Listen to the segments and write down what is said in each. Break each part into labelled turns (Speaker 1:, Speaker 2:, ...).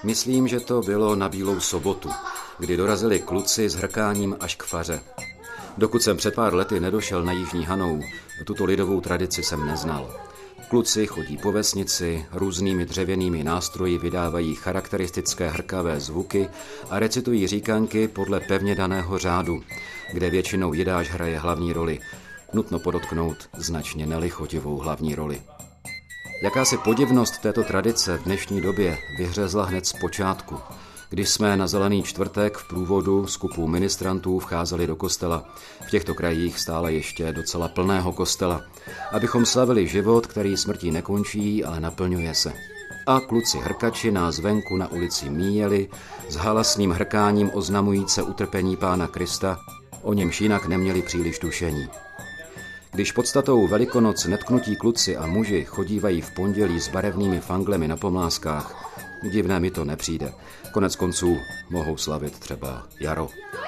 Speaker 1: Myslím, že to bylo na Bílou sobotu, kdy dorazili kluci s hrkáním až k faře. Dokud jsem před pár lety nedošel na Jižní Hanou, tuto lidovou tradici jsem neznal. Kluci chodí po vesnici, různými dřevěnými nástroji vydávají charakteristické hrkavé zvuky a recitují říkanky podle pevně daného řádu, kde většinou jidáš hraje hlavní roli. Nutno podotknout značně nelichotivou hlavní roli. Jakási podivnost této tradice v dnešní době vyhřezla hned z počátku, když jsme na Zelený čtvrtek v průvodu skupu ministrantů vcházeli do kostela, v těchto krajích stále ještě docela plného kostela, abychom slavili život, který smrtí nekončí, ale naplňuje se. A kluci hrkači nás venku na ulici míjeli s halasným hrkáním oznamujíce utrpení Pána Krista, o němž jinak neměli příliš tušení. Když podstatou Velikonoc netknutí kluci a muži chodívají v pondělí s barevnými fanglemi na pomlázkách, divné mi to nepřijde. Konec konců mohou slavit třeba jaro.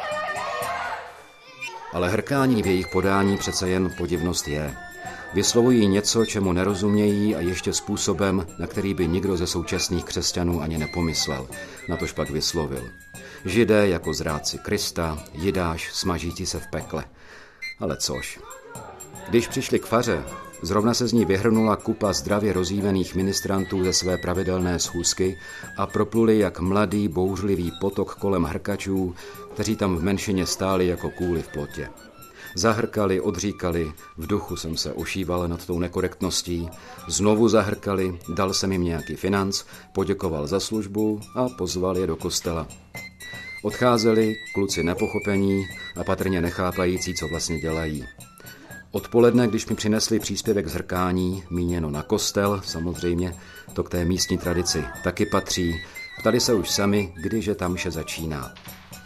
Speaker 1: Ale hrkání v jejich podání přece jen podivnost je. Vyslovují něco, čemu nerozumějí a ještě způsobem, na který by nikdo ze současných křesťanů ani nepomyslel, natož pak vyslovil. Židé jako zrádci Krista, Jidáš smažíti se v pekle. Ale což? Když přišli k faře, zrovna se z ní vyhrnula kupa zdravě rozjívených ministrantů ze své pravidelné schůzky a propluli jak mladý bouřlivý potok kolem hrkačů, kteří tam v menšině stáli jako kůly v plotě. Zahrkali, odříkali, v duchu jsem se ošíval nad tou nekorektností, znovu zahrkali, dal jsem jim nějaký financ, poděkoval za službu a pozval je do kostela. Odcházeli, kluci nepochopení a patrně nechápající, co vlastně dělají. Odpoledne, když mi přinesli příspěvek z hrkání, míněno na kostel, samozřejmě, to k té místní tradici taky patří, ptali se už sami, kdyže ta mše začíná.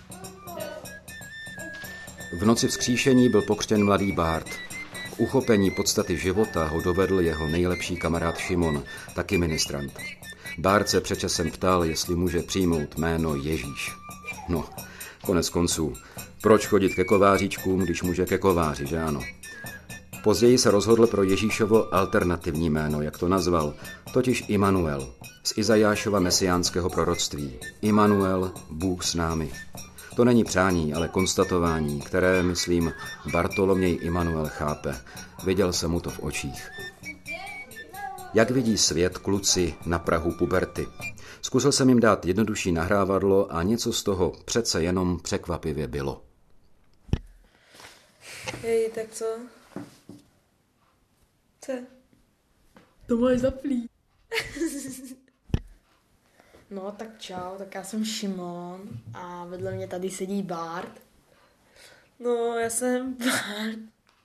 Speaker 1: V noci vzkříšení byl pokřtěn mladý Bart. K uchopení podstaty života ho dovedl jeho nejlepší kamarád Šimon, taky ministrant. Bart se před časem ptal, jestli může přijmout jméno Ježíš. No, konec konců, proč chodit ke kováříčkům, když může ke kováři, že ano? Později se rozhodl pro Ježíšovo alternativní jméno, jak to nazval, totiž Immanuel, z Izajášova mesiánského proroctví. Immanuel, Bůh s námi. To není přání, ale konstatování, které, myslím, Bartoloměj Immanuel chápe. Viděl jsem mu to v očích. Jak vidí svět kluci na prahu puberty? Zkusil jsem jim dát jednodušší nahrávadlo a něco z toho přece jenom překvapivě bylo.
Speaker 2: Hej, tak co? Co?
Speaker 3: To máš zaplý.
Speaker 2: No tak čau, tak já jsem Šimon a vedle mě tady sedí Bart. No, já jsem Bart.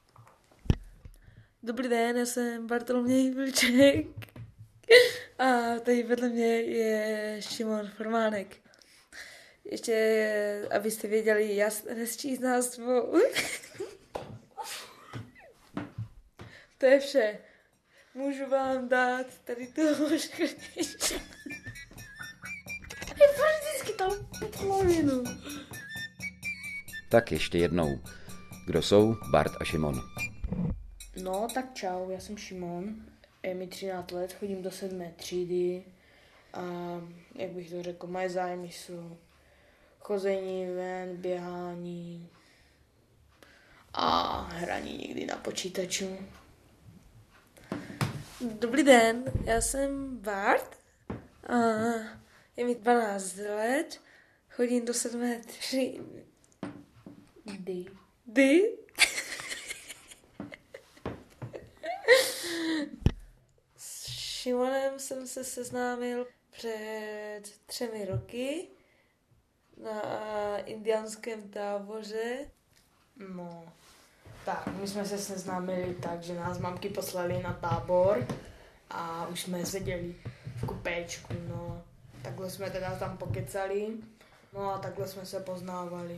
Speaker 2: Dobrý den, já jsem Bartoloměj Vlček. A tady vedle mě je Šimon Formánek. Ještě, abyste věděli, já nesčíst názvu. To je vše. Můžu vám dát tady toho škrtiče. Je vždycky tam polovinu.
Speaker 1: Tak ještě jednou. Kdo jsou Bart a Šimon?
Speaker 2: No, tak čau, já jsem Šimon. Je mi 13 let, chodím do 7. třídy. A jak bych to řekl, moje zájmy jsou chození ven, běhání a hraní někdy na počítaču. Dobrý den, já jsem Bart a je mi 12 let, chodím do 7. třídy. S Šimonem jsem se seznámil před 3 roky na indiánském táboře. No, tak, my jsme se seznámili tak, že nás mamky poslali na tábor a už jsme seděli v kupéčku, no. Takhle jsme teda tam pokecali, no a takhle jsme se poznávali.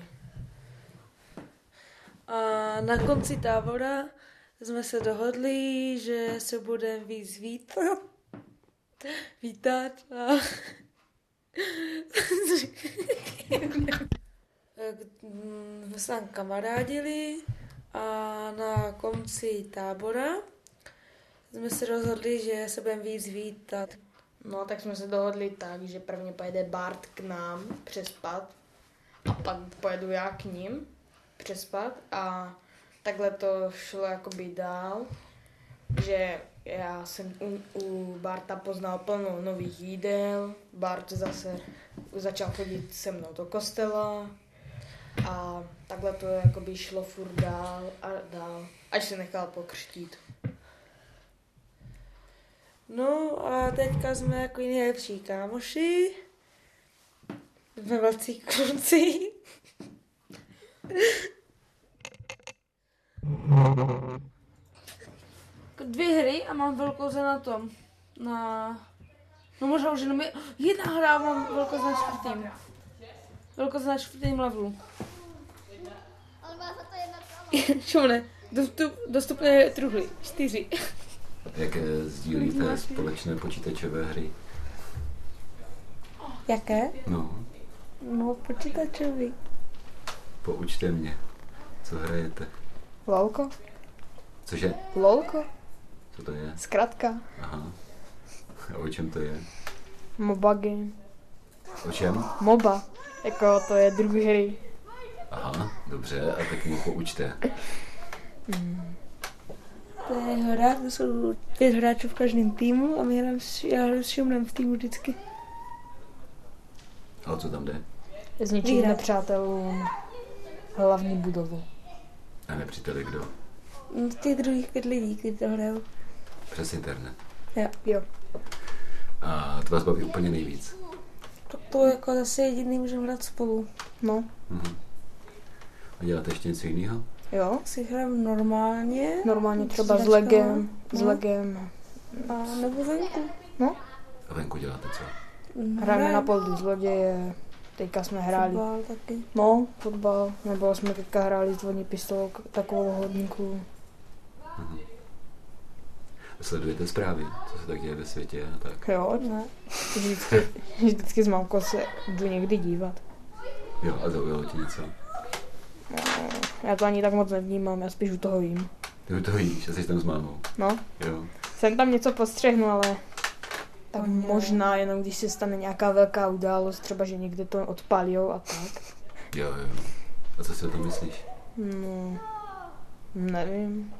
Speaker 2: A na konci tábora jsme se dohodli, že se budeme víc vítat a jsme se tam kamarádili a na konci tábora jsme se rozhodli, že se budeme víc vítat.
Speaker 3: No, tak jsme se dohodli tak, že prvně pojede Bart k nám přespat a pak pojedu já k ním přespat a takhle to šlo jakoby dál, že já jsem u Barta poznal plno nových jídel, Bart zase začal chodit se mnou do kostela a takhle to jakoby šlo furt dál a dál, až se nechal pokřtít.
Speaker 2: No a teďka jsme jako nejlepší kámoši. Jsme velcí kluci. Dvě hry a mám velkou na tom. No možná už jenom jedna hra a mám velkou na čtvrtým. Velkou na čtvrtým levelu.
Speaker 4: Ale má za to jedna
Speaker 2: Šumne, dostupné truhly. 4.
Speaker 1: Jak sdílíte společné počítačové hry?
Speaker 2: Jaké?
Speaker 1: No,
Speaker 2: No počítačový.
Speaker 1: poučte mě, co hrajete.
Speaker 3: Lolko?
Speaker 1: Cože?
Speaker 3: Lolko?
Speaker 1: Co to je?
Speaker 3: Zkratka.
Speaker 1: Aha. A o čem to je?
Speaker 3: MOBA game.
Speaker 1: O čem?
Speaker 3: MOBA. Jako to je druh hry.
Speaker 1: Aha, dobře, a tak mě poučte.
Speaker 2: To je hra, to jsou 5 hráčů v každém týmu a my já hraju s Šumnem v týmu vždycky.
Speaker 1: A o co tam jde?
Speaker 3: Zničit
Speaker 2: Výhra.
Speaker 3: nepřátelům hlavní budovu.
Speaker 1: A nepříteli kdo?
Speaker 2: No, těch druhých 5 lidí, kteří to hrajou.
Speaker 1: Přes internet.
Speaker 3: Jo.
Speaker 1: A to vás baví úplně nejvíc.
Speaker 2: Tak to jako zase jediný můžeme hrát spolu.
Speaker 3: No.
Speaker 1: Mhm. A děláte ještě něco jiného?
Speaker 3: Jo.
Speaker 2: Si hraju normálně.
Speaker 3: Normálně třeba s
Speaker 2: Střídačkama.
Speaker 3: legem. S
Speaker 2: No.
Speaker 3: legem.
Speaker 2: A nebo venku.
Speaker 1: A venku děláte co?
Speaker 3: Hrajeme na poldu zloděje. Teďka jsme hráli.
Speaker 2: Fotbal taky.
Speaker 3: No, fotbal. Nebo jsme teďka hráli s dvojní pistolou takovou hodníku.
Speaker 1: Sledujete zprávy, co se tak děje ve světě a tak?
Speaker 3: Jo,
Speaker 2: Ne.
Speaker 3: vždycky s mamkou se jdu někdy dívat.
Speaker 1: Jo, a zaujalo ti něco?
Speaker 3: Já to ani tak moc nevnímám, já spíš u toho jím.
Speaker 1: Ty to víš, že jsi tam s mámou.
Speaker 3: No,
Speaker 1: Jo.
Speaker 3: jsem tam něco postřehnu, ale tak
Speaker 2: To ne.
Speaker 3: možná jenom když se stane nějaká velká událost, třeba že někde to odpálí a tak.
Speaker 1: Jo. A co si o tom myslíš?
Speaker 3: No, nevím.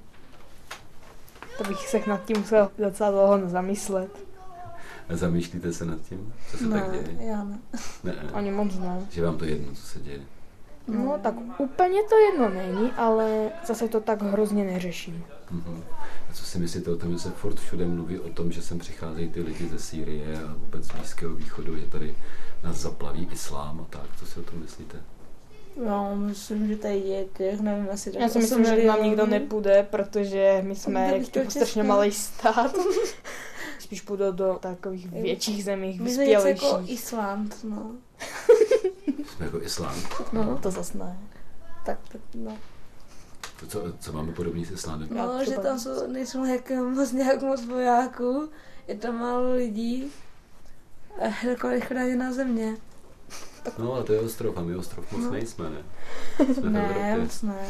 Speaker 3: To bych se nad tím musel docela dlouho zamyslet.
Speaker 1: A zamýšlíte se nad tím, co se tak děje?
Speaker 2: Já ne.
Speaker 1: Ne.
Speaker 3: Ani moc ne.
Speaker 1: Že vám to jedno, co se děje.
Speaker 3: No, tak úplně to jedno není, ale zase to tak hrozně neřeším.
Speaker 1: Mhm. A co si myslíte o tom, že se furt všude mluví o tom, že sem přicházejí ty lidi ze Sýrie a vůbec z Blízkého východu, že tady nás zaplaví islám a tak. Co si o tom myslíte?
Speaker 2: Já myslím, že tady je těch, nevím, asi tak
Speaker 3: Já si
Speaker 2: 8
Speaker 3: myslím, že k nám
Speaker 2: milionů.
Speaker 3: nikdo nepůjde, protože my jsme
Speaker 2: Kdyby to
Speaker 3: jako strašně
Speaker 2: Česko.
Speaker 3: malý stát. Spíš půjdou do takových větších zemích,
Speaker 2: My jsme něco
Speaker 3: vyspělejších.
Speaker 2: jako Island, no.
Speaker 1: Jsme jako islám.
Speaker 2: No,
Speaker 3: To zas ne.
Speaker 2: tak no.
Speaker 1: To, co máme podobný s islámem?
Speaker 3: Já
Speaker 2: No, že
Speaker 3: třeba
Speaker 2: tam nejsou nějak moc vojáků, je tam málo lidí. Taková chráněná země.
Speaker 1: No a to je ostrov a my ostrov moc nejsme, ne? Jsme v
Speaker 2: Ne,
Speaker 1: Evropě.
Speaker 2: moc ne.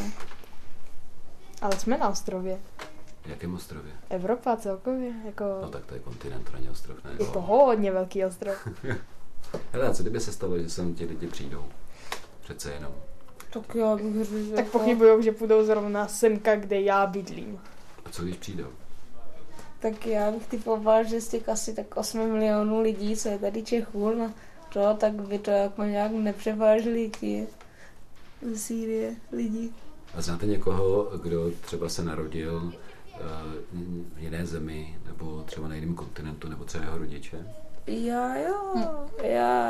Speaker 3: Ale jsme na ostrově.
Speaker 1: V jakém ostrově?
Speaker 3: Evropa celkově,
Speaker 1: No
Speaker 3: jako
Speaker 1: tak to je kontinent, to není ostrov, ne?
Speaker 3: je to hodně velký ostrov.
Speaker 1: Hele, a co kdyby se stalo, že sem ti lidi přijdou? Přece jenom.
Speaker 2: Tak já bych řekl,
Speaker 3: Tak pochybujou, že půjdou zrovna semka, kde já bydlím.
Speaker 1: A co když přijdou?
Speaker 2: Tak já bych typoval, že z těch asi tak 8 milionů lidí, co je tady Čechů, no to, tak by to jako nějak nepřevážili ti ze Sýrie lidi.
Speaker 1: A znáte někoho, kdo třeba se narodil v jiné zemi, nebo třeba na jiném kontinentu, nebo třeba jeho rodiče?
Speaker 2: Já...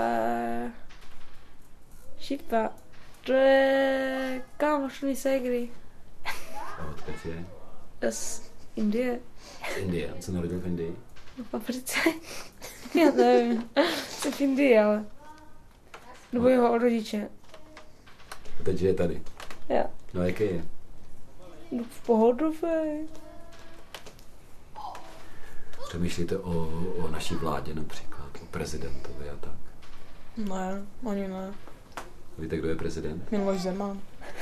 Speaker 2: Šipa. To je kámoš mý ségry.
Speaker 1: A odkud je?
Speaker 2: Z Indie.
Speaker 1: Z Indie. On se narodil v Indii?
Speaker 2: V Africe. Já nevím. Jsem v Indii, ale... Nebo jeho rodiče.
Speaker 1: A teď je tady.
Speaker 2: Já.
Speaker 1: No a jaký je?
Speaker 2: No v pohodu, fej.
Speaker 1: Přemýšlíte o naší vládě například, o prezidentovi a tak.
Speaker 3: Ne, ani ne.
Speaker 1: Víte, kdo je prezident?
Speaker 3: Miloš Zeman.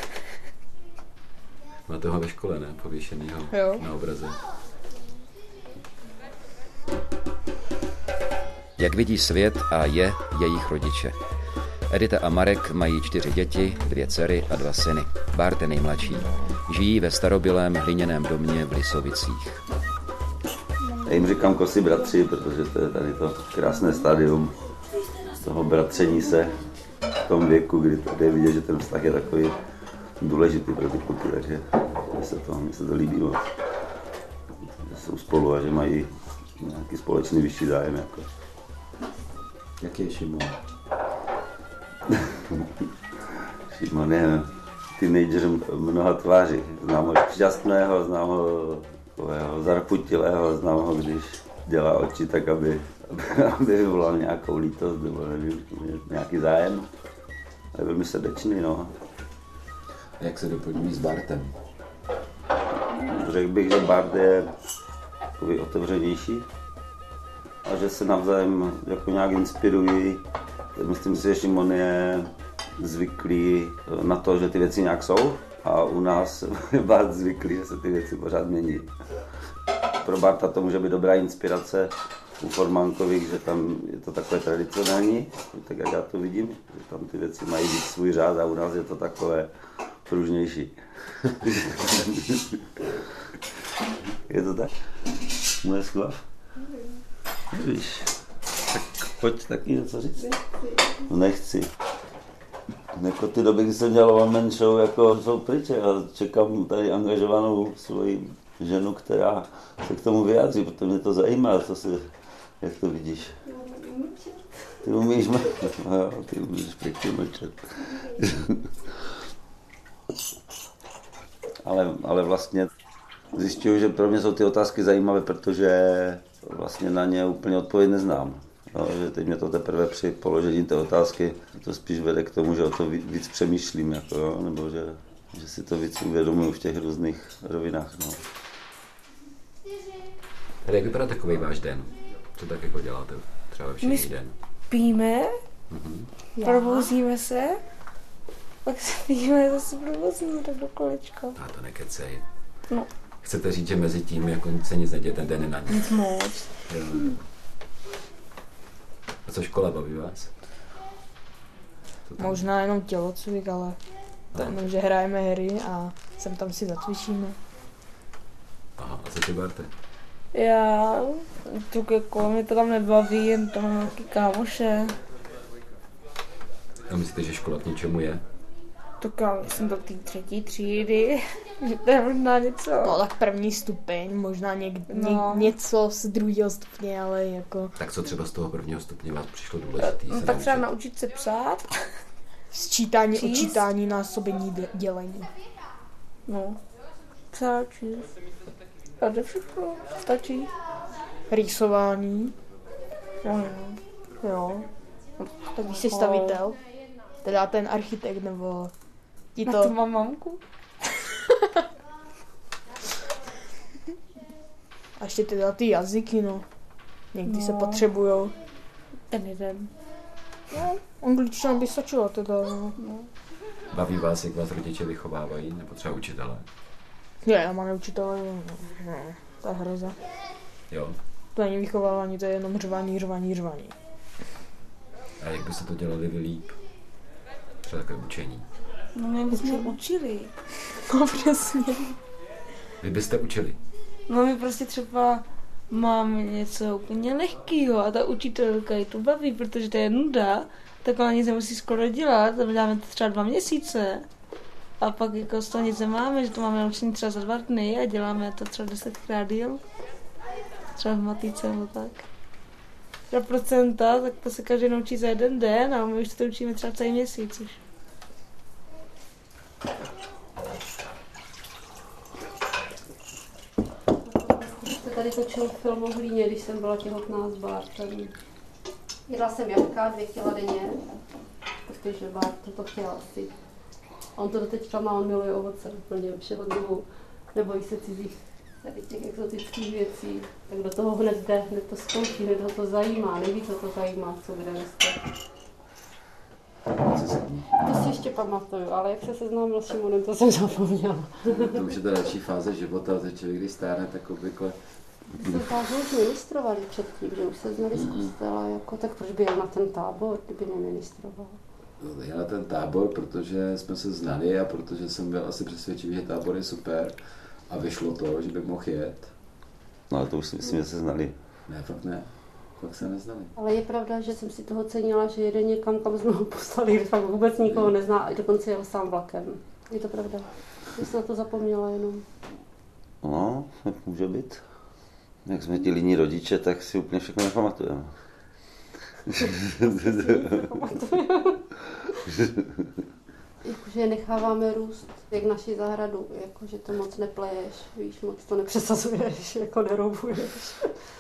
Speaker 1: Máte ho ve škole, ne? Pověšenýho
Speaker 3: Jo.
Speaker 1: na obraze. jak vidí svět a je jejich rodiče. Edita a Marek mají 4 děti, 2 dcery a 2 syny. Bart je nejmladší. Žijí ve starobylém hliněném domě v Lisovicích.
Speaker 5: Já jim říkám Kosy bratři, protože to je tady to krásné stádium toho bratření se v tom věku, kdy tady je vidět, že ten vztah je takový důležitý pro ty kluky, takže mně se to líbí moc. Že jsou spolu a že mají nějaký společný vyšší zájem. Jako.
Speaker 1: Jaký je Šimon?
Speaker 5: Šimon je teenager mnoha tváří. Znám ho šťastného, znám ho takového zarputilého, znám ho, když dělá oči tak, aby vyvolal nějakou lítost nebo nevím, nějaký zájem. Je velmi srdečný, no.
Speaker 1: A jak se doplňují s Bartem?
Speaker 5: Řekl bych, že Bart je takový otevřenější a že se navzájem jako nějak inspirují. Myslím si, že Šimon je zvyklý na to, že ty věci nějak jsou a u nás je Bart zvyklý, že se ty věci pořád mění. Pro Barta to může být dobrá inspirace u Formánkových, že tam je to takové tradicionální, tak jak já to vidím, že tam ty věci mají víc svůj řád a u nás je to takové pružnější. Je to tak? Moje sklav? Víš, tak pojď taky něco říct. No nechci. Jako ty doby, kdy jsem dělal one man show, jako jsou pryč a čekám tady angažovanou svoji ženu, která se k tomu vyjádří, protože mě to zajímá, jak to vidíš. Ty umíš mlčet? No, ty umíš pěkně mlčet. ale vlastně zjišťuju, že pro mě jsou ty otázky zajímavé, protože vlastně na ně úplně odpověď neznám. No, že teď mě to teprve při položení té otázky to spíš vede k tomu, že o to víc přemýšlím, jako, jo, nebo že si to víc uvědomuji v těch různých rovinách. No.
Speaker 1: Jak vypadá takový váš den? Co tak jako děláte třeba všední den?
Speaker 2: Spíme, probouzíme se, pak spíme, zase probouzíme tak do kolečka.
Speaker 1: A to nekecej.
Speaker 2: No.
Speaker 1: Chcete říct, že mezi tím jako se nic neděje, ten den je na nic?
Speaker 2: Nic moc.
Speaker 1: A co škola baví vás?
Speaker 3: Možná jenom tělocvik, ale to jenom, že hrajeme hry a sem tam si zacvičíme.
Speaker 1: Aha, a co ty, Barte?
Speaker 2: Já, tu ke kolo mě to tam nebaví, jen tam mám nějaký kámoše.
Speaker 1: A myslíte, že škola k něčemu je?
Speaker 2: Tak já jsem do té 3. třídy, že to je možná něco.
Speaker 3: No tak 1. stupeň, možná něco z 2. stupně, ale jako...
Speaker 1: Tak co třeba z toho 1. stupně vás přišlo důležitý?
Speaker 2: No, tak třeba naučit se psát.
Speaker 3: Sčítání, odčítání, násobení, dělení.
Speaker 2: No, psát, číst. A to všechno stačí.
Speaker 3: Rýsování.
Speaker 2: Jo.
Speaker 3: Tak když jsi stavitel, teda ten architekt, nebo ti to...
Speaker 2: Na to mám mamku.
Speaker 3: A ještě teda ty jazyky, no. Někdy se potřebujou.
Speaker 2: Ten jeden.
Speaker 3: No, angličtina by stačila teda, no.
Speaker 1: Baví vás, jak vás rodiče vychovávají, nebo třeba učitelé?
Speaker 3: Já mám učitele, no, to je hroza.
Speaker 1: Jo.
Speaker 3: To není vychovávání, to je jenom řvání.
Speaker 1: A jak byste to dělali vy líp? Třeba takové učení.
Speaker 2: No mě bychom učili.
Speaker 3: No přesně.
Speaker 1: Vy byste učili?
Speaker 2: No my prostě třeba máme něco úplně lehkýho a ta učitelka ji to baví, protože to je nuda, tak ona nic nemusí skoro dělat, a děláme to třeba 2 měsíce. A pak jako z toho nic nemáme, že to máme naučení třeba za 2 dny a děláme to třeba 10krát díl. Třeba v matice nebo tak. Třeba procenta, tak to se každý naučí za 1 den a my už to učíme třeba celý měsíc už.
Speaker 6: Se tady točil film o hlíně, když jsem byla těhotná s Bartem. Jedla jsem jablka 2 kila denně, protože Bart to chtěl asi. A on to doteďka má, on miluje ovoce úplně všeho druhu, nebojí se cizích tady těch exotických věcí, tak do toho hned jde, hned to zkouší, hned ho to zajímá, neví, co to zajímá, co kde dneska. To si ještě pamatuju, ale jak se seznámil s Šimonem, to jsem zapomněla.
Speaker 1: To už je ta další fáze života, že člověk, když stárne, tak obvykle
Speaker 6: Tábor už ministrovali předtím, že už se znali z kostela, jako, tak proč by jel na ten tábor, kdyby neministroval?
Speaker 7: Jel na ten tábor, protože jsme se znali a protože jsem byl asi přesvědčivý, že tábor je super a vyšlo to, že bych mohl jet.
Speaker 5: No ale to už si myslím, že se znali.
Speaker 7: Ne, fakt ne. Fakt se neznali.
Speaker 6: Ale je pravda, že jsem si toho cenila, že jede někam, kam jsme ho poslali, že fakt vůbec nikoho nezná a dokonce jel sám vlakem. Je to pravda. Já jsem na to zapomněla jenom.
Speaker 5: No, tak může být. Jak jsme ti líní rodiče, tak si úplně všechno nepamatujeme.
Speaker 6: Jakože necháváme růst, jak naši zahradu, jakože to moc nepleješ, víš, moc to nepřesazuješ, jako neroubuješ.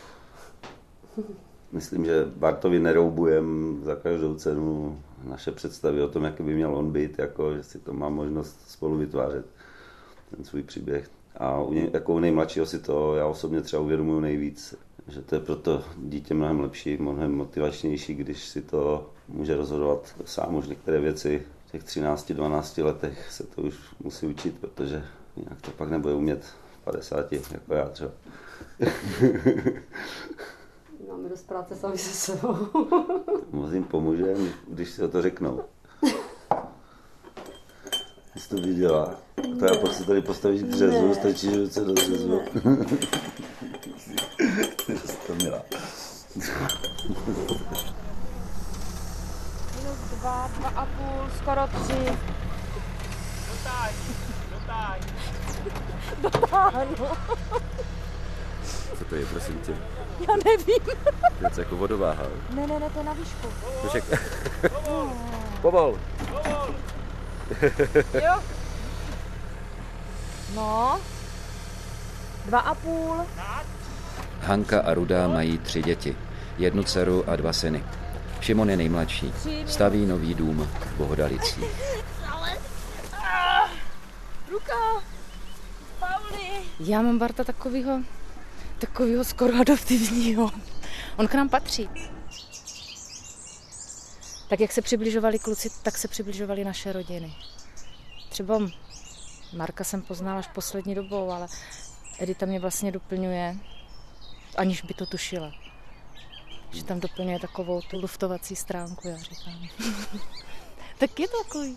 Speaker 5: Myslím, že Bartovi neroubujeme za každou cenu naše představy o tom, jaký by měl on být, jako, že si to má možnost spolu vytvářet, ten svůj příběh. A jako u nejmladšího si to já osobně třeba uvědomuji nejvíc, že to je proto dítě mnohem lepší, mnohem motivačnější, když si to může rozhodovat sám už některé věci. V těch 13-12 letech se to už musí učit, protože jinak to pak nebude umět v 50, jako já třeba.
Speaker 6: Máme dost práce sami se sebou.
Speaker 5: Moc jim pomůže, když si o to řeknou. Jsi to viděla? To já si tady postavíš dřezu, stačí ruce do dřezu. Jsi to měla.
Speaker 3: Minus 2, 2,5, skoro 3. Dotáhnu.
Speaker 1: Co to je, prosím tě?
Speaker 3: Já nevím.
Speaker 1: To je jako vodováha.
Speaker 3: Ne, to je na výšku.
Speaker 1: Povol!
Speaker 3: Jo. No. 2,5.
Speaker 1: Hanka a Ruda mají 3 děti. 1 dceru a 2 syny. Šimon je nejmladší. Staví nový dům v Bohodalicích.
Speaker 3: Ruka. Pauli. Já mám Barta takovýho skoro adoptivního. On k nám patří. Tak jak se přibližovali kluci, tak se přibližovaly naše rodiny. Třeba Marka jsem poznala až poslední dobou, ale Edita mě vlastně doplňuje, aniž by to tušila. Že tam doplňuje takovou tu luftovací stránku, já říkám. Tak je to takový.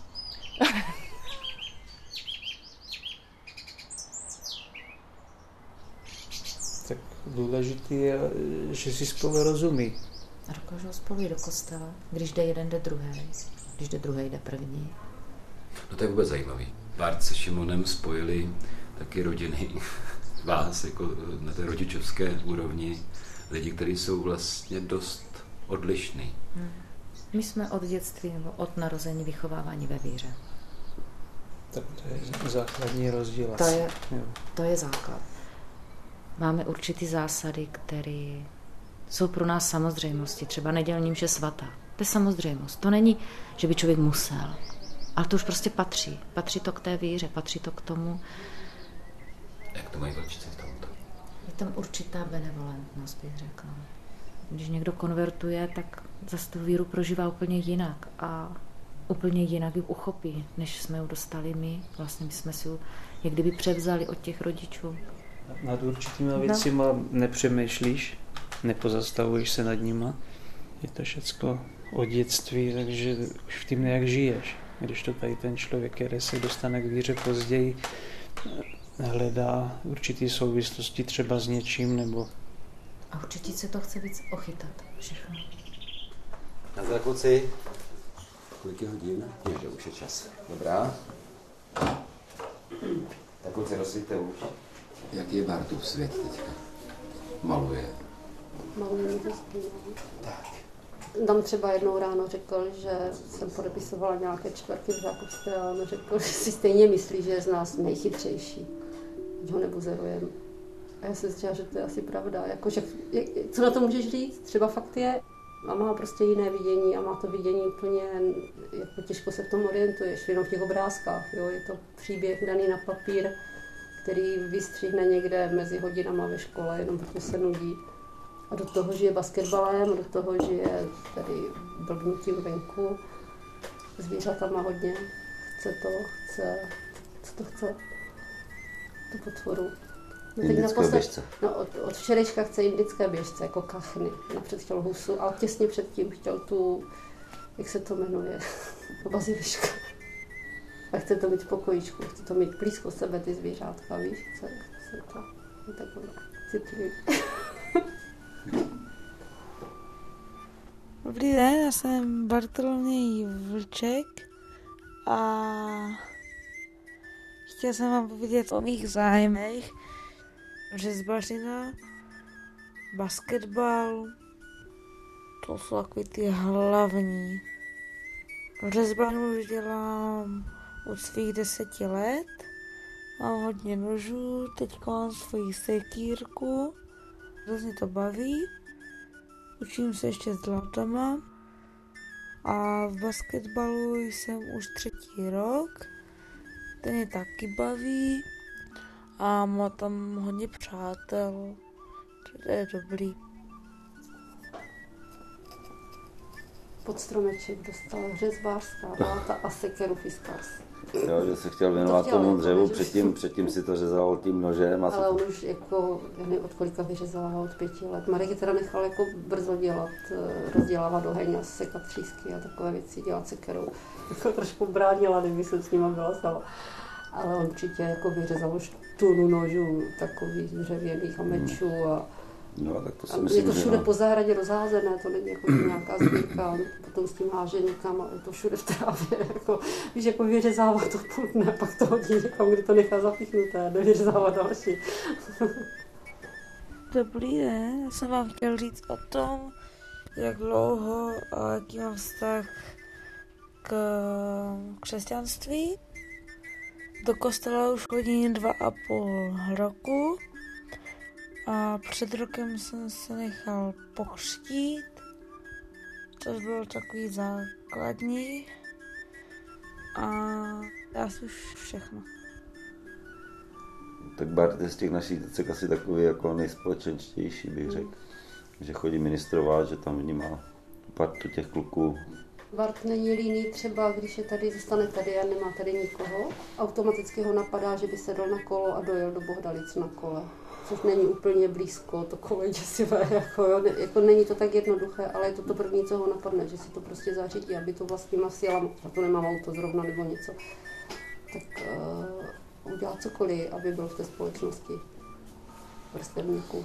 Speaker 8: Tak důležité je, že si spolu rozumí.
Speaker 9: A dokážou spolu jít do kostela, když jde jeden, jde druhý, když jde druhý, jde první.
Speaker 1: No to je vůbec zajímavý. Bart se Šimonem spojili taky rodiny vás jako na té rodičovské úrovni. Lidi, kteří jsou vlastně dost odlišní.
Speaker 9: My jsme od dětství nebo od narození vychovávání ve víře.
Speaker 8: Tak to je základní rozdíl.
Speaker 9: To je základ. Máme určitý zásady, které jsou pro nás samozřejmosti. Třeba nedělní mše svatá. To je samozřejmost. To není, že by člověk musel. Ale to už prostě patří. Patří to k té víře, patří to k tomu.
Speaker 1: Jak to mají vlčci v tomto?
Speaker 9: Je tam určitá benevolentnost, bych řekla. Když někdo konvertuje, tak zase tu víru prožívá úplně jinak. A úplně jinak ji uchopí, než jsme ji dostali my. Vlastně my jsme si ji jak kdyby převzali od těch rodičů.
Speaker 8: Nad určitýma věcima nepřemýšlíš, nepozastavuješ se nad nima. Je to všecko od dětství, takže už v tím nějak žiješ. Když to tady ten člověk, který se dostane k víře později, hledá určitý souvislosti třeba s něčím, nebo...
Speaker 9: A určitě se to chce víc ochytat, všechno.
Speaker 1: Nazdar, kluci. Kolik je hodin? Je, že už je čas. Dobrá. Tak kluci, rozsvíťte už. Jaký je Bartův svět teďka? Maluje.
Speaker 6: Maluje hezký. Tam třeba jednou ráno řekl, že jsem podepisovala nějaké čtvrtky v Žákovské a on řekl, že si stejně myslí, že je z nás nejchytřejší, že ho nebuzerujeme. A já jsem říkala, že to je asi pravda. Jako, že, co na to můžeš říct? Třeba fakt je, a má prostě jiné vidění a má to vidění úplně, jako těžko se v tom orientuješ, jenom v těch obrázkách. Jo? Je to příběh daný na papír, který vystřihne někde mezi hodinama ve škole, jenom protože se nudí. A do toho žije basketbalem, do toho žije tady blbnutím venku. Zvířata má hodně, co to chce, tu potvoru.
Speaker 5: Indické běžce.
Speaker 6: No, od včerejška chce indické běžce, jako kachny. Napřed chtěl husu, ale těsně předtím chtěl tu, jak se to jmenuje, baziliška. A chce to mít v pokojíčku, chce to mít blízko sebe, ty zvířátka, víš? Chce to takhle citlivý.
Speaker 2: Dobrý den, já jsem Bartoloměj Vlček a chtěl jsem vám povědět o mých zájmech. Řezbařina, basketbal, to jsou takový ty hlavní. Řezbarinu už dělám od svých 10 let. Mám hodně nožů, teď mám svoji sekírku, hrozně to baví. Učím se ještě s dlatama a v basketbalu jsem už 3. rok. Ten mě taky baví a má tam hodně přátel, to je dobrý.
Speaker 6: Pod stromeček dostal řezbářská láta a sekeru fiskars.
Speaker 5: Jo, že se chtěl věnovat tomu dřevu, předtím si to řezal tím nožem.
Speaker 6: Ale on už jako, já nevím, od kolika vyřezává, od 5 let. Marek je teda nechal jako brzo dělat, rozdělávat oheň a sekat třísky a takové věci, dělat sekerou. Jako trošku bránila, kdyby jsem s nima byla sama. Ale on určitě jako vyřezal už tunu nožů, takových dřevěných a mečů a
Speaker 5: no, tak to si myslím,
Speaker 6: je to všude po zahradě rozházené, to není jako nějaká sbírka, potom s tím háženíkama, je to všude v trávě, jako, víš, jako vyřezává to půl dne, pak to hodí někam, kde to nechá zapíchnuté, nevyřezává další.
Speaker 2: Dobrý den, já jsem vám chtěl říct o tom, jak dlouho a jaký mám vztah k křesťanství. Do kostela už chodím 2,5 roku. A před rokem jsem se nechal pokřtít, což bylo takový základní a asi už všechno.
Speaker 5: Tak Bart je z těch našich děcek asi takový jako nejspolečenštější, bych řekl. Že chodí ministrovat, že tam vnímá partu těch kluků.
Speaker 6: Bart není líný třeba, když je tady, zůstane tady a nemá tady nikoho. Automaticky ho napadá, že by sedl na kolo a dojel do Bohdalic na kole. Což není úplně blízko, to kolo je děsivé, jako není to tak jednoduché, ale je to první, co ho napadne, že si to prostě zařídí, aby to vlastníma silama, a to nemám auto zrovna nebo něco, tak udělá cokoliv, aby byl v té společnosti vrstevníků.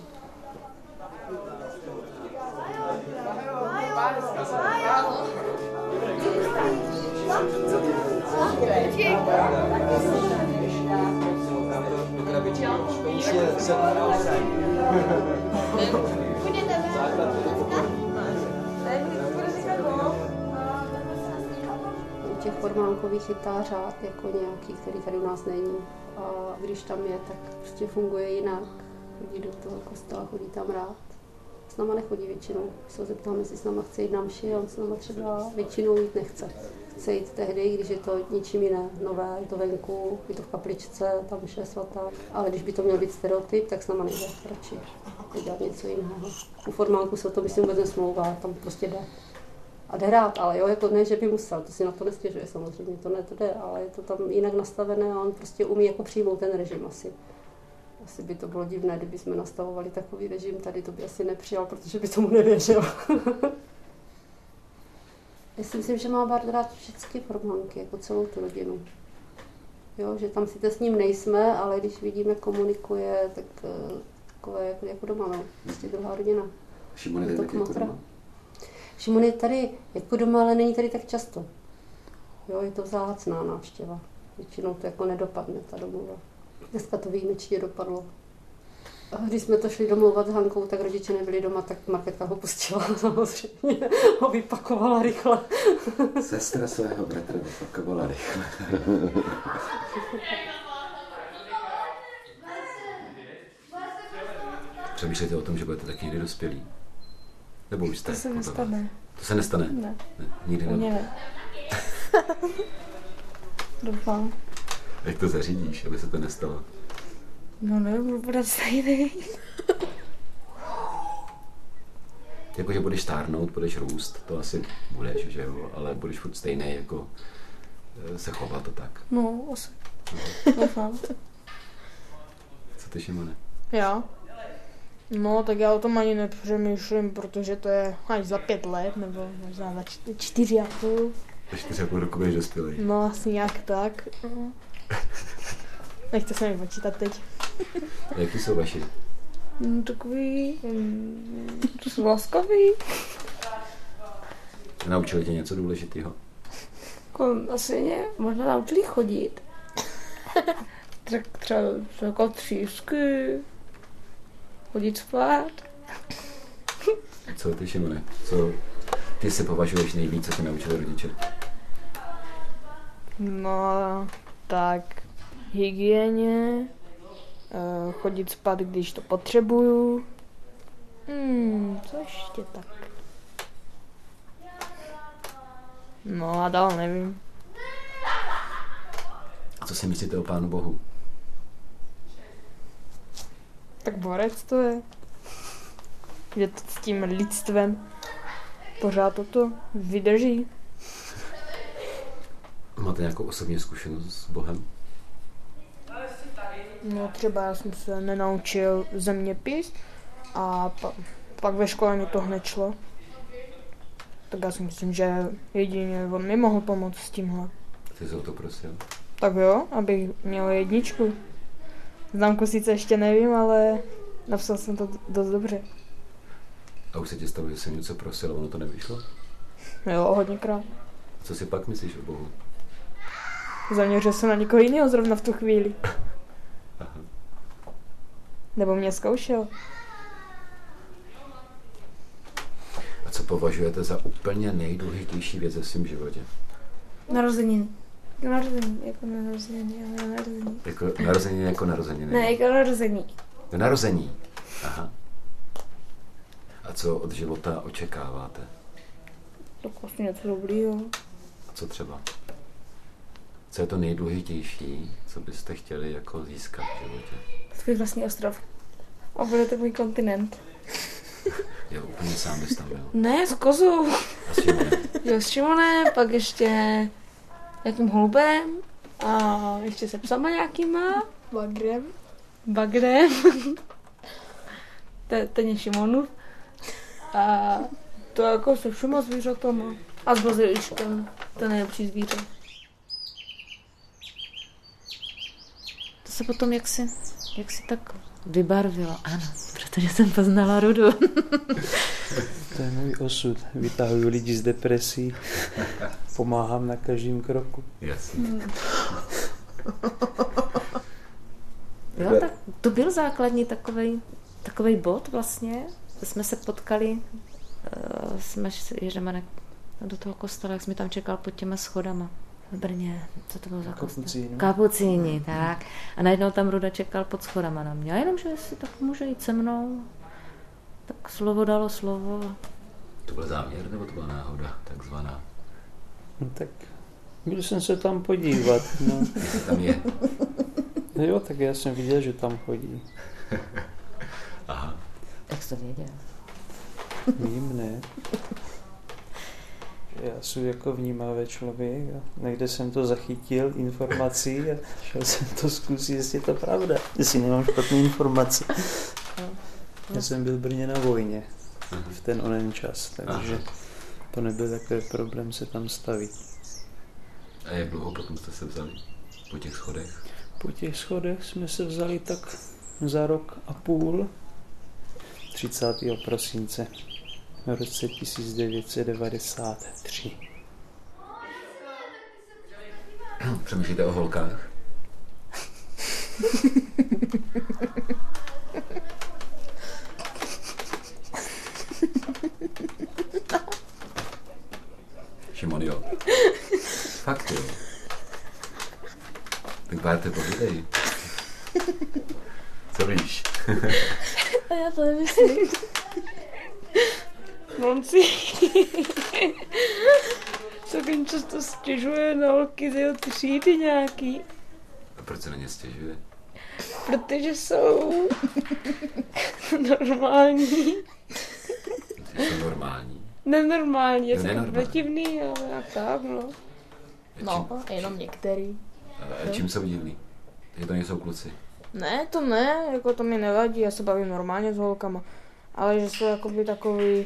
Speaker 6: U těch formánkových chytá řád jako nějaký, který tady u nás není. A když tam je, tak prostě funguje jinak. Chodí do toho kostela, chodí tam rád. S náma nechodí většinou. Když se ho zeptám, jestli s náma chce jít na mši, on s náma třeba většinou jít nechce. Chce jít tehdy, když je to ničím jiné, nové, je to venku, je to v kapličce, tam mše svatá. Ale když by to měl být stereotyp, tak s náma nejde radši. Dělat něco jiného. U formánku se to myslím vůbec nesmlouvá, tam prostě jde. A jde rád, ale jo, jako ne, že by musel, to si na to nestěžuje samozřejmě, to jde, ale je to tam jinak nastavené a on prostě umí jako přijmout ten režim asi. Asi by to bylo divné, kdyby jsme nastavovali takový režim, tady to by asi nepřijal, protože by tomu nevěřil. Já si myslím, že má Bart rád všechny formánky, jako celou tu rodinu. Jo, že tam sice s ním nejsme, ale když vidím, jak komunikuje, tak takové jako doma, no. Prostě druhá rodina.
Speaker 7: Šimon je taky jako doma?
Speaker 6: Šimon je tady jako doma, ale není tady tak často. Jo, je to vzácná návštěva. Většinou to jako nedopadne, ta domluva. Dneska to výjimečně dopadlo. A když jsme to šli domlouvat s Hankou, tak rodiče nebyli doma, tak Marketka ho pustila samozřejmě. Ho vypakovala rychle.
Speaker 7: Sestra svého bratra vypakovala rychle.
Speaker 1: Přemýšlejte o tom, že budete taky někdy dospělí? Nebo už jste?
Speaker 2: To se nestane.
Speaker 1: To se nestane?
Speaker 2: Ne.
Speaker 1: Nikdy ne.
Speaker 2: Doufám.
Speaker 1: Jak to zařídíš, aby se to nestalo?
Speaker 2: No nebudu podat stejný.
Speaker 1: Jakože budeš stárnout, budeš růst, to asi budeš, že jo, ale budeš furt stejný, jako se chovat to tak.
Speaker 2: No, asi. Doufám.
Speaker 1: Co ty, Šimone?
Speaker 3: Já? No, tak já o tom ani nepřemýšlím, protože to je až za 5 let, nebo možná za 4,5.
Speaker 1: Za 4,5 roku budeš dospělý.
Speaker 3: No, asi nějak tak. Nechce se mi počítat teď.
Speaker 1: Jaký jsou vaši?
Speaker 3: Takový... laskavý.
Speaker 1: Naučili tě něco důležitého?
Speaker 2: Asi mě možná naučili chodit. Třeba jako třísky, chodit spát.
Speaker 1: Co ty, Šimone? Co ty si považuješ nejvíc, co tě naučili rodiče?
Speaker 3: No, tak hygieně, chodit spát, když to potřebuju. Co ještě tak? No a dál nevím.
Speaker 1: A co si myslíte o Pánu Bohu?
Speaker 3: Tak borec to je. Že to s tím lidstvem pořád toto vydrží.
Speaker 1: Máte nějakou osobní zkušenost s Bohem?
Speaker 3: No třeba já jsem se nenaučil zeměpis a pak ve škole mi to hned šlo. Tak já si myslím, že jedině on mi mohl pomoct s tímhle.
Speaker 1: Ty jsi o to prosil?
Speaker 3: Tak jo, abych měl 1. Známku sice ještě nevím, ale napsal jsem to dost dobře.
Speaker 1: A už se ti stalo, že jsem něco prosil a ono to nevyšlo?
Speaker 3: Jo, hodněkrát.
Speaker 1: Co si pak myslíš o Bohu?
Speaker 3: Zaměřil jsem na někoho jiného zrovna v tu chvíli.
Speaker 1: Aha.
Speaker 3: Nebo mě zkoušel.
Speaker 1: A co považujete za úplně nejdůležitější věc ve svém životě?
Speaker 2: Narozeniny. Jako narozeniny.
Speaker 1: Jako narozeniny jako narozeniny?
Speaker 2: Ne, jako narození.
Speaker 1: Narození. Aha. A co od života očekáváte?
Speaker 2: Tak vlastně něco dobrýho.
Speaker 1: A co třeba? Co je to nejdůležitější, co byste chtěli jako získat v životě?
Speaker 2: Svůj vlastní ostrov. A bude to můj kontinent.
Speaker 1: Jo, úplně sám bys tam byl.
Speaker 2: Ne, s kozou.
Speaker 1: A s Šimonem?
Speaker 2: Jo, s Šimonem, pak ještě nějakým holubem a ještě se psama nějakýma. Bagrem. Ten je Šimonův. A to jako se všema zvířatama. A s baziliškem, to nejlepší zvíře.
Speaker 9: To se potom jaksi tak vybarvilo. Ano, protože jsem poznala Rudu.
Speaker 8: To je můj osud. Vytahuju lidi z depresí. Pomáhám na každém kroku.
Speaker 1: Jasně.
Speaker 9: Jo, tak to byl základní takovej bod vlastně. Jsme se potkali, jsme šli Ježemanek do toho kostela, jak jsme tam čekal pod těma schodama v Brně. Co to bylo za kostel? Kapucíni, tak. A najednou tam Ruda čekal pod schodama na mě. A jenom, že si tak může jít se mnou. Tak slovo dalo slovo.
Speaker 1: To byl záměr, nebo to byla náhoda, takzvaná?
Speaker 8: No tak byl jsem se tam podívat. No.
Speaker 1: Tam je.
Speaker 8: No jo, tak já jsem viděl, že tam chodí.
Speaker 1: Aha.
Speaker 9: Jak jsi to věděl?
Speaker 8: Vím, ne. Já jsem jako vnímavý člověk a někde jsem to zachytil informací a šel jsem to zkusit, jestli je to pravda. Jestli nemám špatné informace. Já jsem byl v Brně na vojně v ten onen čas, takže to nebyl takový problém se tam stavit.
Speaker 1: A jak dlouho potom jste se vzali? Po těch schodech?
Speaker 8: Po těch schodech jsme se vzali tak za 1,5 roku. 30. prosince v roce 1993.
Speaker 1: Přemýšlíte o holkách? Šimon, jo. Fakt, jo. Tak Bárte, povídej. Co víš?
Speaker 2: A já to nemyslím.
Speaker 3: Mám si celkem často stěžuje na holky z jeho třídy nějaký.
Speaker 1: A proč se na ně stěžuje?
Speaker 3: Protože jsou normální.
Speaker 1: Jsou normální.
Speaker 3: Nenormální, je
Speaker 1: Nenormální.
Speaker 3: jsem protivný, ale jak tak, no.
Speaker 1: A
Speaker 3: No, jenom některý.
Speaker 1: čím jsou divný? Že to nejsou kluci.
Speaker 3: Ne, to ne, jako to mi nevadí, já se bavím normálně s holkama, ale že jsou jakoby takový,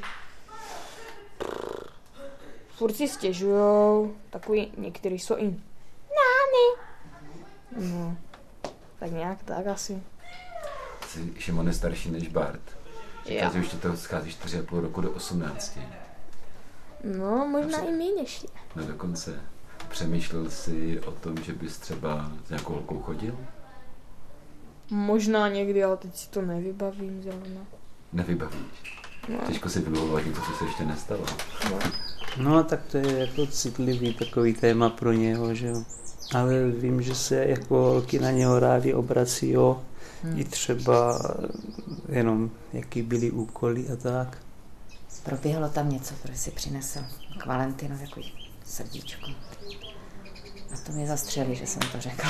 Speaker 3: furt si stěžujou, takový, některý jsou i nány. No, tak nějak tak asi.
Speaker 7: Jsi, Šimon, je starší než Bart. Říkáš, že už ti to schází 4,5 roku do 18.
Speaker 3: No, možná i méně ještě.
Speaker 7: No dokonce. Přemýšlel jsi o tom, že bys třeba s nějakou holkou chodil?
Speaker 3: Možná někdy, ale teď si to nevybavím zrovna.
Speaker 7: Nevybavíš?
Speaker 3: No.
Speaker 7: Těžko si vymlouvat něco, co se ještě nestalo.
Speaker 8: No tak to je jako citlivý takový téma pro něho, že jo. Ale vím, že se jako holky na něho rádi obrací, jo. I třeba jenom jaký byly úkoly a tak.
Speaker 9: Proběhlo tam něco, protože si přinesl k Valentinovi takový srdíčko. A to mě zastřelí, že jsem to řekla.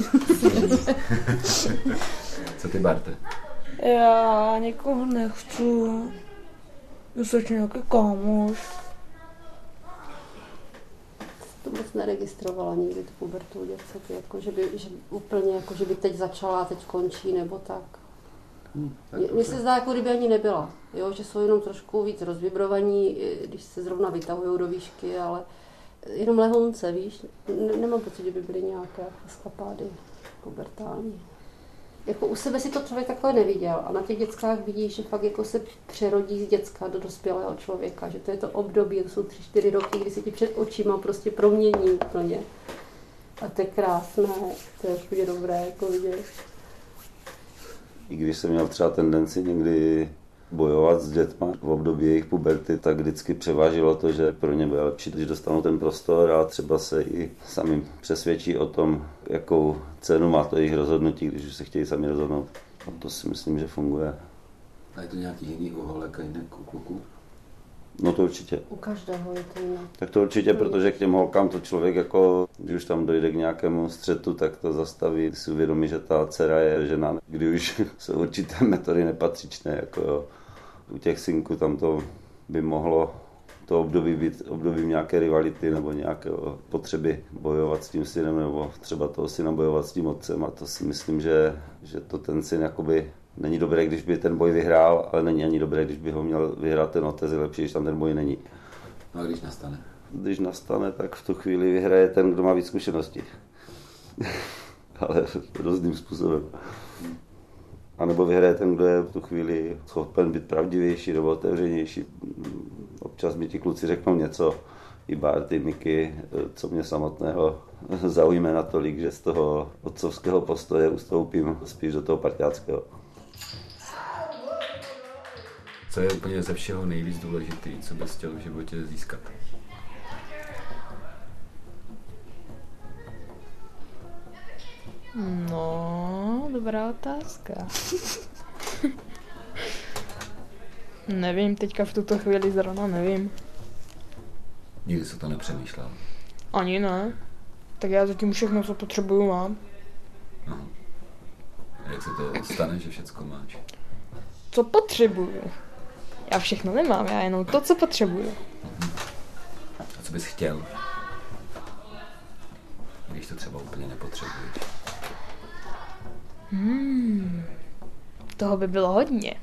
Speaker 7: Co ty, Barte?
Speaker 2: Já někoho nechci. Jsi nějaký kámoš.
Speaker 6: To moc neregistrovala nikdy tu pubertu děcek, jako, že úplně, jako, že by teď začala a teď končí, nebo tak. Mně se zdá, jako kdyby ani nebyla, jo? Že jsou jenom trošku víc rozvibrovaní, když se zrovna vytahují do výšky, ale jenom lehonce, víš. Nemám pocit, že by byly nějaké eskapády pubertální. Jako u sebe si to člověk takhle neviděl a na těch dětskách vidíš, že fakt jako se přerodí z děcka do dospělého člověka, že to je to období, to jsou 3-4 roky, kdy se ti před očima prostě promění úplně. A to je krásné, to je úplně dobré, jako vidět.
Speaker 5: I když jsem měl třeba tendenci někdy bojovat s dětma v období jejich puberty, tak vždycky převážilo to, že pro ně bude lepší, když dostanou ten prostor a třeba se i sami přesvědčí o tom, jakou cenu má to jejich rozhodnutí, když už se chtějí sami rozhodnout. A to si myslím, že funguje.
Speaker 7: A je to nějaký jiný uholek a jinak u kluků?
Speaker 5: No to určitě.
Speaker 6: U každého je to jinak.
Speaker 5: Tak to určitě, protože k těm holkám to člověk jako, když už tam dojde k nějakému střetu, tak to zastaví, si uvědomí, že ta dcera je žena, kdy už jsou určité metody nepatřičné, jako jo. U těch synků tam to by mohlo to období být obdobím nějaké rivality nebo nějaké potřeby bojovat s tím synem nebo třeba toho syna bojovat s tím otcem a to si myslím, že to ten syn jakoby není dobré, když by ten boj vyhrál, ale není ani dobré, když by ho měl vyhrát ten otec, je lepší, když tam ten boj není.
Speaker 7: No a když nastane?
Speaker 5: Když nastane, tak v tu chvíli vyhraje ten, kdo má víc zkušeností. Ale různým způsobem. A nebo vyhraje ten, kdo je v tu chvíli schopen být pravdivější nebo otevřenější. Občas mi ti kluci řeknou něco, i Barty, Miky, co mě samotného zaujme natolik, že z toho otcovského postoje ustoupím spíš do toho parťáckého.
Speaker 7: Co je úplně ze všeho nejvíc důležitý, co bys chtěl v životě získat?
Speaker 3: No, dobrá otázka. Nevím, teďka v tuto chvíli zrovna nevím.
Speaker 7: Nikdy se to nepřemýšlel?
Speaker 3: Ani ne. Tak já zatím všechno, co potřebuju, mám.
Speaker 7: No. A jak se to stane, že všecko máš?
Speaker 3: Co potřebuju? Já všechno nemám, já jenom to, co potřebuju.
Speaker 7: A co bys chtěl? Když to třeba úplně nepotřebuješ.
Speaker 3: Toho by bylo hodně.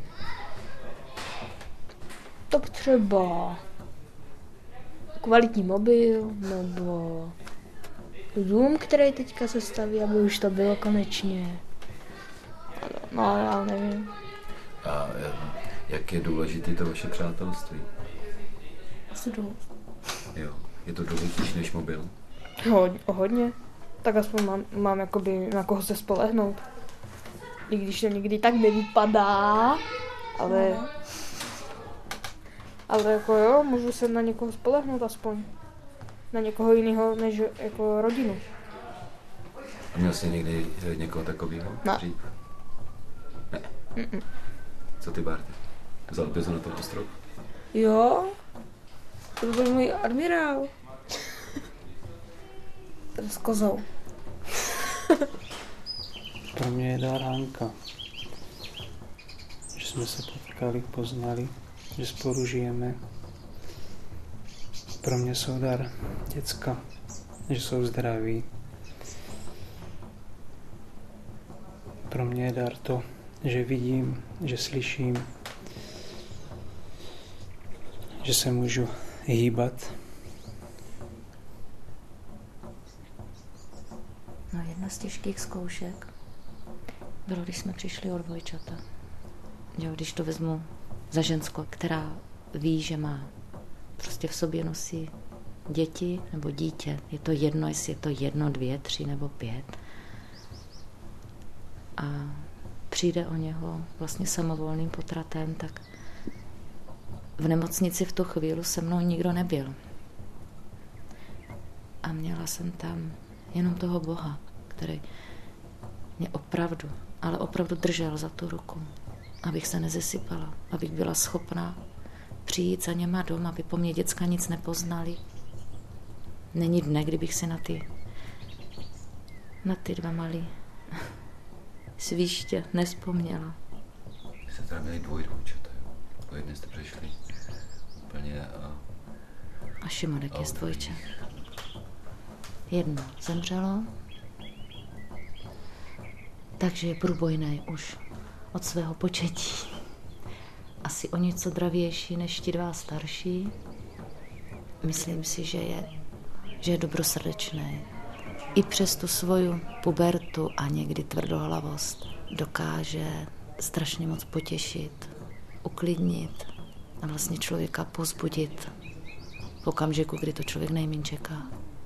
Speaker 3: Tak třeba kvalitní mobil, nebo dům, který teďka se staví, aby už to bylo konečně. No, já nevím.
Speaker 7: A jak je důležité to vaše přátelství?
Speaker 3: Asi dost.
Speaker 7: Jo, je to důležitější než mobil?
Speaker 3: Hodně. Tak aspoň mám jakoby na koho se spolehnout. I když to někdy tak nevypadá, ale jako jo, můžu se na někoho spolehnout aspoň. Na někoho jiného než jako rodinu.
Speaker 7: A měl jsi někdy někoho takového?
Speaker 3: Ne.
Speaker 7: Ne. Co ty, Barty? Vzal bys ho na tom ostrov?
Speaker 2: Jo, to byl můj admirál. Ten s kozou.
Speaker 8: Pro mě je dár Hanka. Že jsme se potkali, poznali, že spolu žijeme. Pro mě jsou dar děcka, že jsou zdraví. Pro mě je dar to, že vidím, že slyším, že se můžu hýbat.
Speaker 9: No, jedna z těžkých zkoušek bylo, když jsme přišli od dvojčata. Jo, když to vezmu za ženskou, která ví, že má prostě v sobě nosí děti nebo dítě. Je to jedno, jestli je to 1, 2, 3 nebo 5. A přijde o něho vlastně samovolným potratem, tak v nemocnici v tu chvíli se mnou nikdo nebyl. A měla jsem tam jenom toho Boha, který mě opravdu, ale opravdu držel za tu ruku, abych se nezesypala, abych byla schopná přijít za něma doma, aby po mně děcka nic nepoznali. Není dne, kdybych si na ty 2 malý svíště nevzpomněla.
Speaker 1: Vy jste teda měli dvojčata, jo? Po jedné jste přešli úplně
Speaker 9: a Šimonek je z dvojče. Jedno zemřelo, takže je průbojný už od svého početí. Asi o něco dravější než ti 2 starší. Myslím si, že je dobrosrdečný. I přes tu svoju pubertu a někdy tvrdohlavost dokáže strašně moc potěšit, uklidnit a vlastně člověka povzbudit v okamžiku, kdy to člověk nejméně čeká.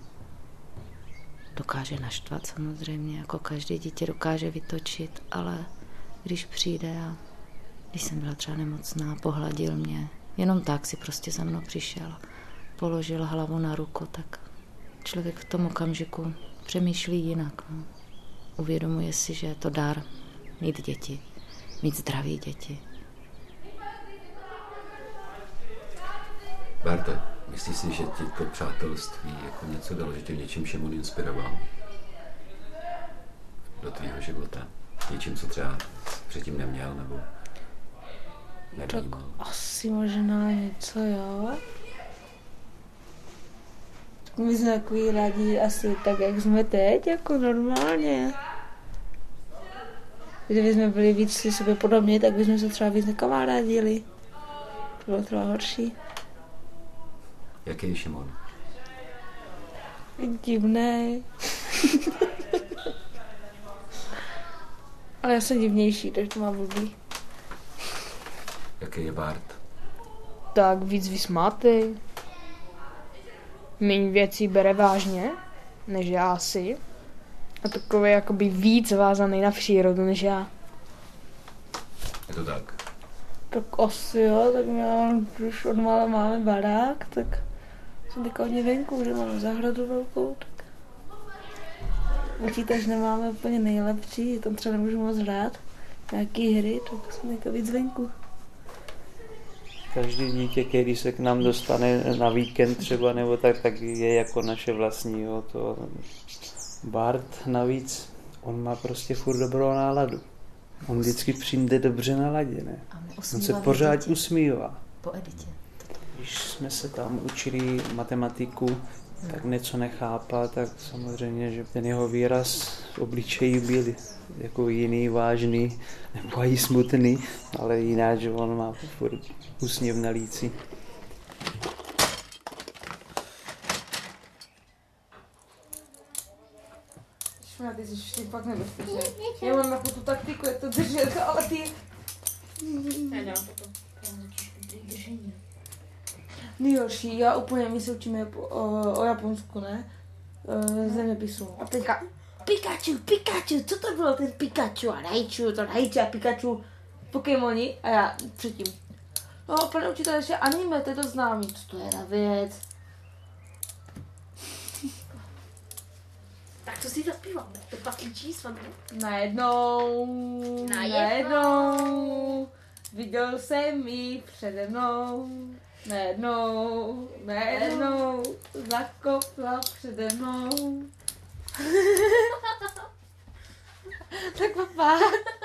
Speaker 9: Dokáže naštvat samozřejmě, jako každé dítě dokáže vytočit, ale když přijde a když jsem byla třeba nemocná, pohladil mě, jenom tak si prostě za mnou přišel, položil hlavu na ruku, tak člověk v tom okamžiku přemýšlí jinak. No. Uvědomuje si, že je to dar mít děti, mít zdraví děti.
Speaker 1: Barte, myslíš si, že ti to přátelství jako něco dalo, že tě něčím Šimon inspiroval do tvýho života? Něčím, co třeba předtím neměl nebo nevnímal?
Speaker 2: Tak asi možná něco, jo. My jsme takový rádi asi tak, jak jsme teď, jako normálně. Kdyby jsme byli víc si sobě podobně, tak bychom se třeba víc nekamarádili. To bylo třeba horší.
Speaker 1: Jaký je Šimon?
Speaker 2: Divnej. Ale já jsem divnější, takže to má blbý.
Speaker 1: Jaký je Bart?
Speaker 3: Tak víc vysmátej. Méně věcí bere vážně, než já asi. A takový jakoby víc vázaný na přírodu, než já.
Speaker 1: Je to tak?
Speaker 2: Tak asi jo, tak když od mála máme barák, tak jsem teďka hodně venku, že máme zahradu velkou, tak počítač nemáme úplně nejlepší, tam třeba nemůžu moc hrát nějaký hry, tak jsem teďka víc venku.
Speaker 8: Každý dítě, který se k nám dostane na víkend třeba nebo tak je jako naše vlastní. Jo. To Bart navíc, on má prostě furt dobrou náladu. On vždycky přijde dobře naladěný. On se pořád usmívá.
Speaker 9: Po Editě.
Speaker 8: Když jsme se tam učili matematiku, tak něco nechápal, tak samozřejmě, že ten jeho výraz v obličeji byl jako jiný, vážný, nebo i smutný, ale jinak, že on má furt úsměv na líci.
Speaker 2: Ty jsi vždy fakt nebezpečný. Já mám jako tu taktiku, jak to držet, ale ty...
Speaker 3: Já dělám toto. Držení.
Speaker 2: Nejhorší, já úplně, my se učíme o Japonsku, ne? Zeměpisu. A teďka Pikachu, co to bylo ten Pikachu a Raichu a Pikachu, Pokémoni a já předtím. No, pane učitel, ještě anime, to je to známý, co to je na věc.
Speaker 4: Tak co si zaspívám? To pak líčí s vámi?
Speaker 2: Najednou, viděl jsem jí přede mnou. Najednou, zakopla přede mnou. Tak papa.